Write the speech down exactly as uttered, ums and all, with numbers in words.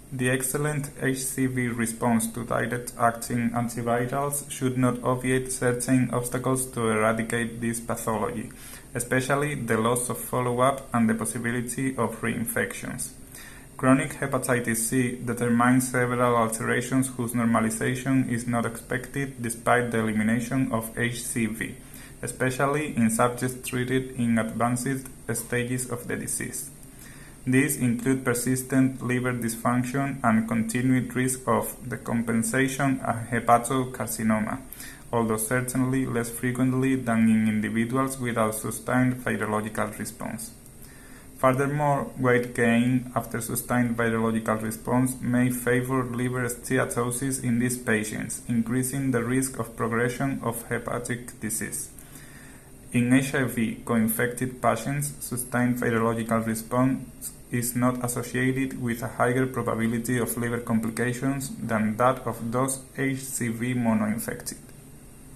The excellent H C V response to direct-acting antivirals should not obviate certain obstacles to eradicate this pathology, especially the loss of follow-up and the possibility of reinfections. Chronic hepatitis C determines several alterations whose normalization is not expected despite the elimination of H C V, especially in subjects treated in advanced stages of the disease. These include persistent liver dysfunction and continued risk of decompensation and hepatocarcinoma, although certainly less frequently than in individuals without sustained virological response. Furthermore, weight gain after sustained virological response may favor liver steatosis in these patients, increasing the risk of progression of hepatic disease. In H I V co-infected patients, sustained virological response is not associated with a higher probability of liver complications than that of those H C V monoinfected.